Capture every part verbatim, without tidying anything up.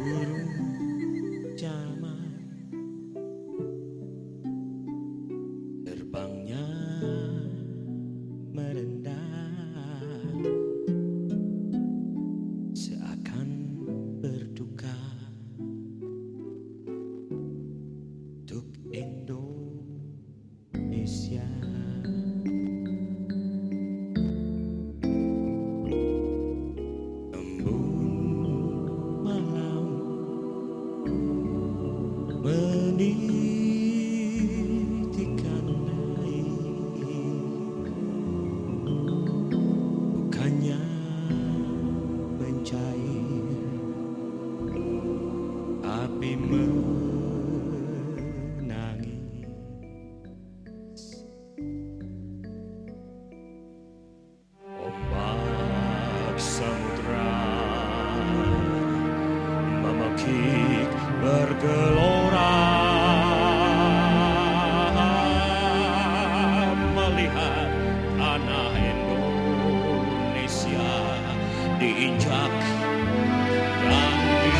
burung zaman terbangnya merendah seakan berduka untuk Indonesia. Menitikan air bukannya mencair, api menangis. Ombak samudra memekik bergelora melihat tanah Indonesia diinjak dan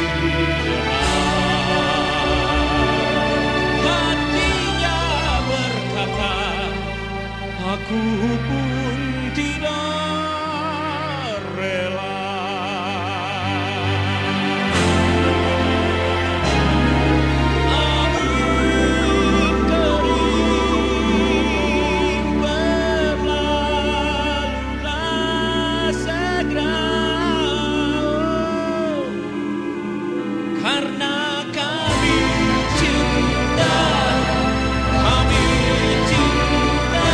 dihina. Hatinya berkata, aku pun tidak rela. Karena kami cinta, kami cinta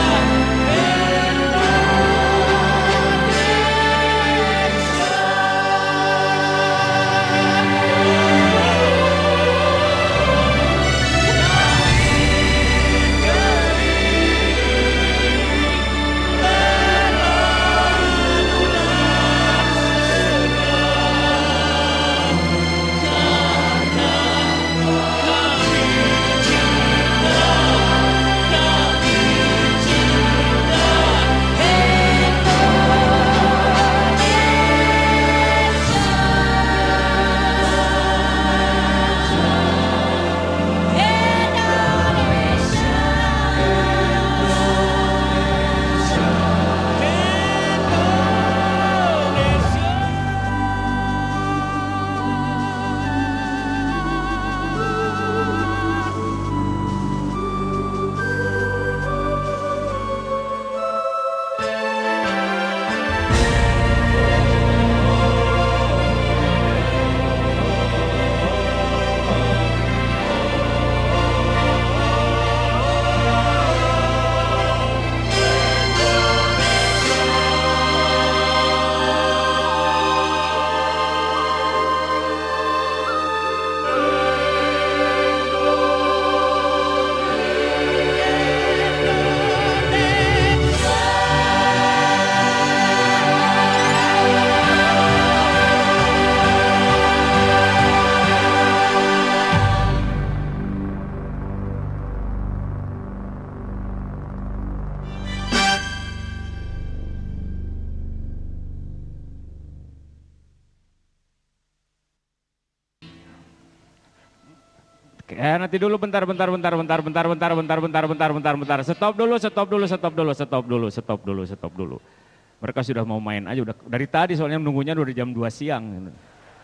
Eh nanti dulu bentar bentar bentar bentar bentar bentar bentar bentar bentar bentar bentar stop dulu stop dulu stop dulu stop dulu stop dulu stop dulu. Mereka sudah mau main aja udah dari tadi soalnya nunggunya udah jam dua siang.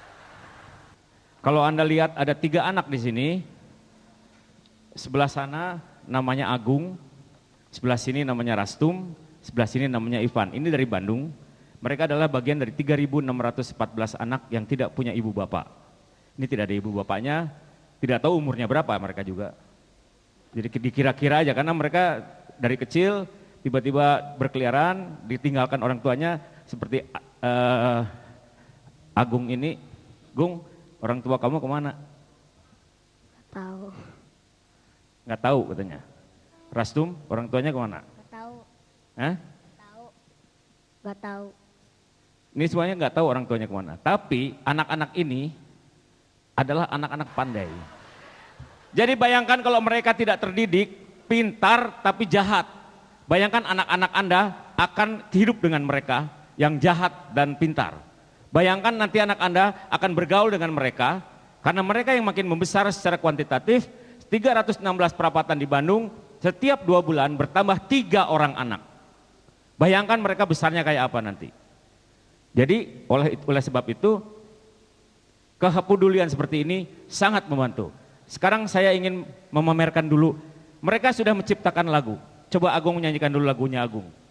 Kalau Anda lihat ada tiga anak di sini. Sebelah sana namanya Agung, sebelah sini namanya Rastum, sebelah sini namanya Ivan. Ini dari Bandung. Mereka adalah bagian dari tiga ribu enam ratus empat belas anak yang tidak punya ibu bapak. Ini tidak ada ibu bapaknya. Tidak tahu umurnya berapa mereka juga. Jadi dikira-kira aja karena mereka dari kecil tiba-tiba berkeliaran, ditinggalkan orang tuanya seperti uh, Agung ini. Gung, orang tua kamu kemana? Gak tahu. Nggak tahu katanya. Rastum, orang tuanya kemana? Gak tahu. Hah? Gak tahu. Gak tahu. Ini semuanya nggak tahu orang tuanya kemana. Tapi anak-anak ini adalah anak-anak pandai. Jadi bayangkan kalau mereka tidak terdidik, pintar tapi jahat. Bayangkan anak-anak Anda akan hidup dengan mereka yang jahat dan pintar. Bayangkan nanti anak Anda akan bergaul dengan mereka Karena mereka yang makin membesar secara kuantitatif, tiga ratus enam belas perapatan di Bandung, setiap dua bulan bertambah tiga orang anak. Bayangkan mereka besarnya kayak apa nanti. Jadi oleh, oleh sebab itu, kepedulian seperti ini sangat membantu. Sekarang saya ingin memamerkan dulu, mereka sudah menciptakan lagu. Coba Agung menyanyikan dulu lagunya Agung.